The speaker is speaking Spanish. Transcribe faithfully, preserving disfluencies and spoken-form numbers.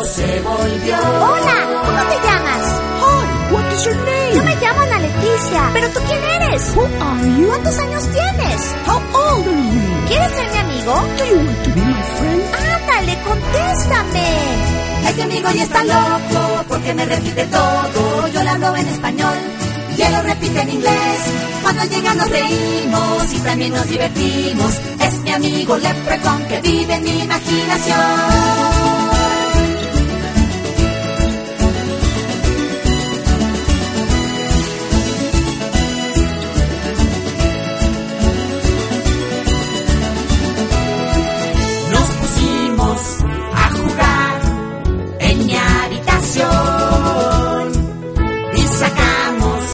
loco se volvió. Hola, ¿cómo te llamas? Hi, what is your name? Yo me llamo Ana Leticia. ¿Pero tú quién eres? Who are you? ¿Cuántos años tienes? How old are you? ¿Quieres ser mi amigo? Do you want to be my friend? Ándale, contéstame. Este amigo ya está loco porque me repite todo. Yo le hablo en español y él lo repite en inglés. Cuando llega nos reímos y también nos divertimos. Es mi amigo Leprechaun que vive en mi imaginación.